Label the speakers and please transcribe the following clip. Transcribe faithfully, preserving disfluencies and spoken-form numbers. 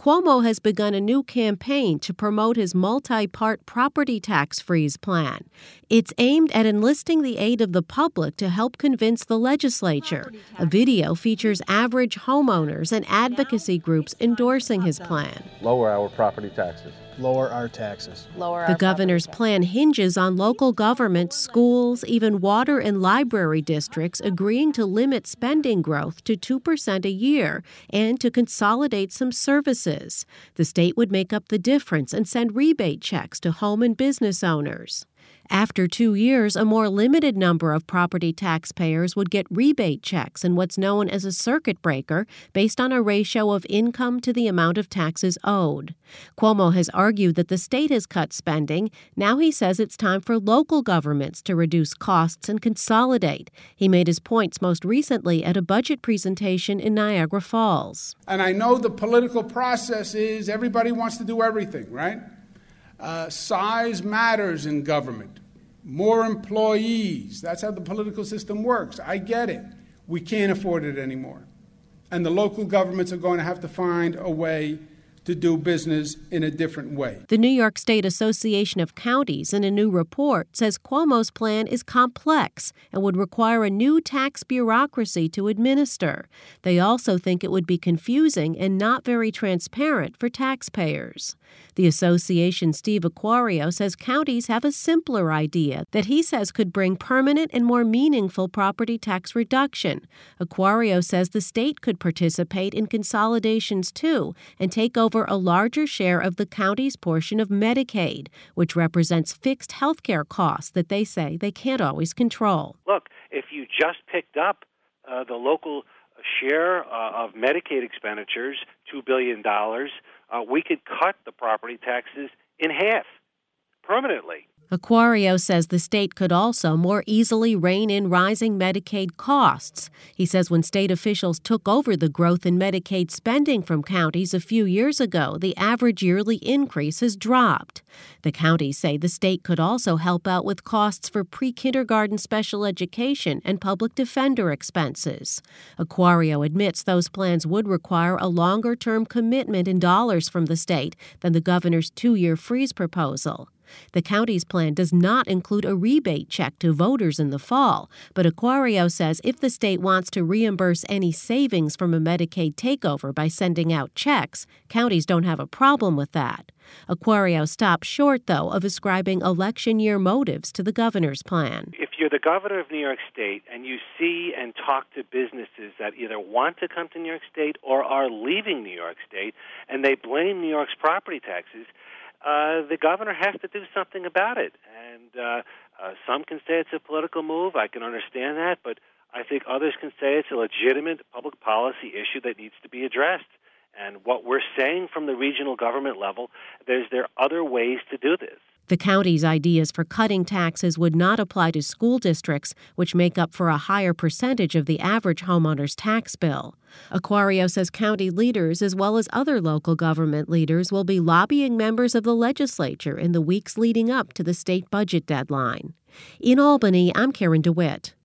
Speaker 1: Cuomo has begun a new campaign to promote his multi-part property tax freeze plan. It's aimed at enlisting the aid of the public to help convince the legislature. A video features average homeowners and advocacy groups endorsing his plan.
Speaker 2: Lower our property taxes.
Speaker 3: Lower our taxes.
Speaker 4: Lower
Speaker 1: The governor's plan hinges on local governments, schools, even water and library districts agreeing to limit spending growth to two percent a year and to consolidate some services. The state would make up the difference and send rebate checks to home and business owners. After two years, a more limited number of property taxpayers would get rebate checks in what's known as a circuit breaker based on a ratio of income to the amount of taxes owed. Cuomo has argued that the state has cut spending. Now he says it's time for local governments to reduce costs and consolidate. He made his points most recently at a budget presentation in Niagara Falls.
Speaker 5: And I know the political process is everybody wants to do everything, right? Uh, size matters in government. More employees. That's how the political system works. I get it. We can't afford it anymore. And the local governments are going to have to find a way to do business in a different way.
Speaker 1: The New York State Association of Counties, in a new report, says Cuomo's plan is complex and would require a new tax bureaucracy to administer. They also think it would be confusing and not very transparent for taxpayers. The association's Steve Acquario says counties have a simpler idea that he says could bring permanent and more meaningful property tax reduction. Acquario says the state could participate in consolidations too and take over a larger share of the county's portion of Medicaid, which represents fixed health care costs that they say they can't always control.
Speaker 6: Look, if you just picked up uh, the local share uh, of Medicaid expenditures, two billion dollars, uh, we could cut the property taxes in half permanently.
Speaker 1: Acquario says the state could also more easily rein in rising Medicaid costs. He says when state officials took over the growth in Medicaid spending from counties a few years ago, the average yearly increase has dropped. The counties say the state could also help out with costs for pre-kindergarten special education and public defender expenses. Acquario admits those plans would require a longer-term commitment in dollars from the state than the governor's two-year freeze proposal. The county's plan does not include a rebate check to voters in the fall, but Acquario says if the state wants to reimburse any savings from a Medicaid takeover by sending out checks, counties don't have a problem with that. Acquario stopped short, though, of ascribing election year motives to the governor's plan.
Speaker 6: If you're the governor of New York State and you see and talk to businesses that either want to come to New York State or are leaving New York State, and they blame New York's property taxes, Uh, the governor has to do something about it. And uh, uh, some can say it's a political move. I can understand that. But I think others can say it's a legitimate public policy issue that needs to be addressed. And what we're saying from the regional government level, there's there are other ways to do this.
Speaker 1: The county's ideas for cutting taxes would not apply to school districts, which make up for a higher percentage of the average homeowner's tax bill. Acquario says county leaders, as well as other local government leaders, will be lobbying members of the legislature in the weeks leading up to the state budget deadline. In Albany, I'm Karen DeWitt.